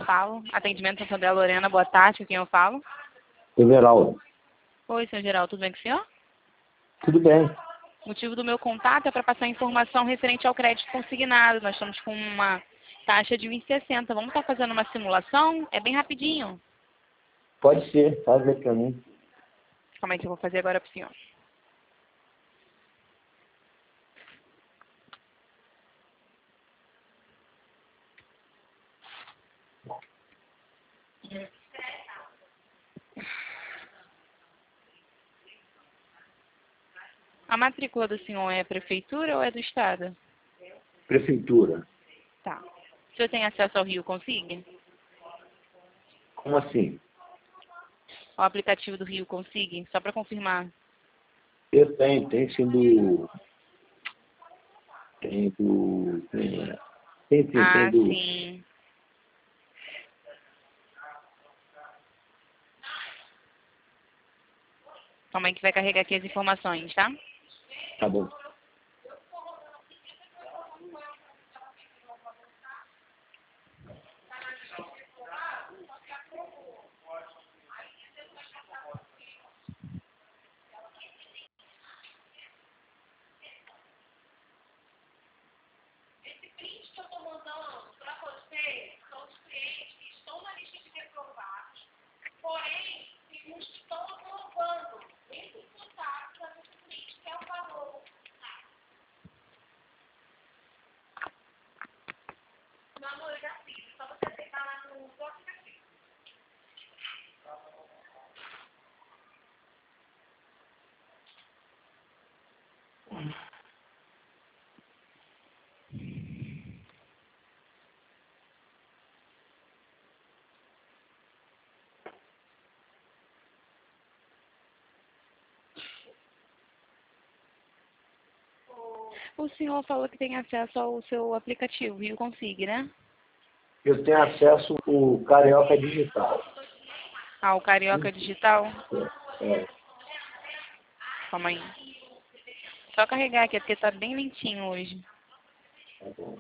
falo? Atendimento São André Lorena, boa tarde, com quem eu falo? Everaldo. Oi, senhor Geraldo, tudo bem com o senhor? Tudo bem. O motivo do meu contato é para passar informação referente ao crédito consignado. Nós estamos com uma taxa de 1,60. Vamos estar fazendo uma simulação? É bem rapidinho. Pode ser, faz aí pra mim. Como é que eu vou fazer agora para o senhor? A matrícula do senhor é prefeitura ou é do estado? Prefeitura. Tá. O senhor tem acesso ao Rio Consigne? Como assim? Ao aplicativo do Rio Consigne? Só para confirmar. Eu tenho, tem sim do... Tem do... Tem sim, tem Ah, do... sim. Calma aí que vai carregar aqui as informações, tá? Tá bom. O senhor falou que tem acesso ao seu aplicativo, Rio Consigne, né? Eu tenho acesso ao Carioca Digital. Ah, o Carioca Digital? É, Calma aí. Só carregar aqui, é porque tá bem lentinho hoje. tá bom.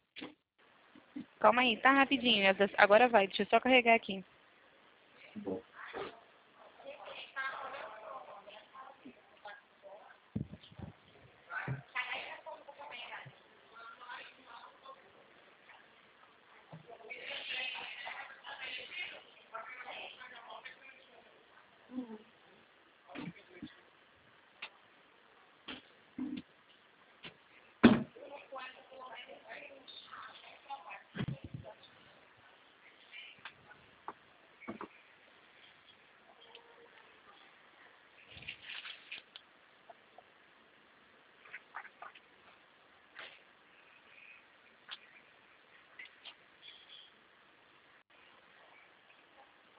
Calma aí, tá rapidinho. Agora vai, deixa eu só carregar aqui. Bom.